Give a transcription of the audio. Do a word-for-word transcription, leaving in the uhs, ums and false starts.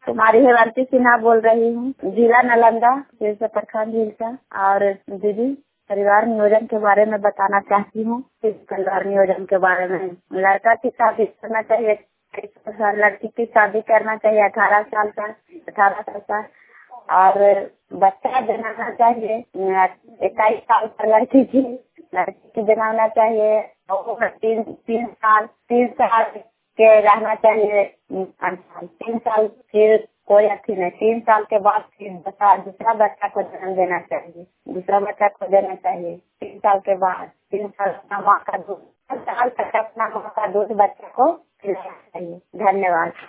कुमारी हेमंती सिन्हा बोल रही हूँ, जिला नालंदा, सिरसा प्रखंड हिलसा। और दीदी, परिवार नियोजन के बारे में बताना चाहती हूँ। इस परिवार नियोजन के बारे में, लड़का की शादी करना चाहिए, लड़की की शादी करना चाहिए अठारह साल का अठारह साल का और बच्चा जनाना चाहिए इक्कीस साल का लड़की की लड़की की जनाना चाहिए और तीन तीन साल तीन साल के रहना चाहिए। तीन साल फिर कोई अच्छी नहीं, तीन साल के बाद फिर दूसरा बच्चा को जन्म देना चाहिए दूसरा बच्चा को देना चाहिए तीन साल के बाद। तीन साल अपना माँ का दूध साल तक अपना माँ का दूध बच्चे को पिलाना चाहिए। धन्यवाद।